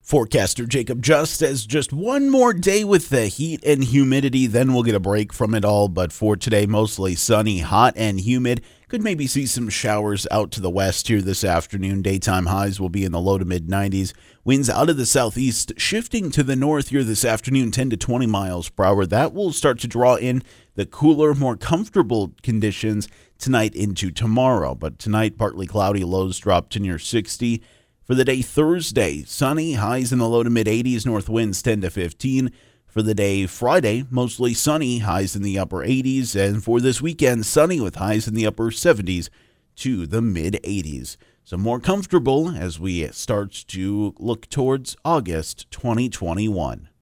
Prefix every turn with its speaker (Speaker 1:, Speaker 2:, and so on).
Speaker 1: Forecaster Jacob Just says just one more day with the heat and humidity, then we'll get a break from it all. But for today, mostly sunny, hot, and humid. Could maybe see some showers out to the west here this afternoon. Daytime highs will be in the low to mid 90s. Winds out of the southeast shifting to the north here this afternoon, 10 to 20 miles per hour. That will start to draw in the cooler, more comfortable conditions tonight into tomorrow. But tonight, partly cloudy, lows drop to near 60. For the day Thursday, sunny, highs in the low to mid 80s, north winds 10 to 15. For the day Friday, mostly sunny, highs in the upper 80s. And for this weekend, sunny with highs in the upper 70s to the mid 80s. So more comfortable as we start to look towards August 2021.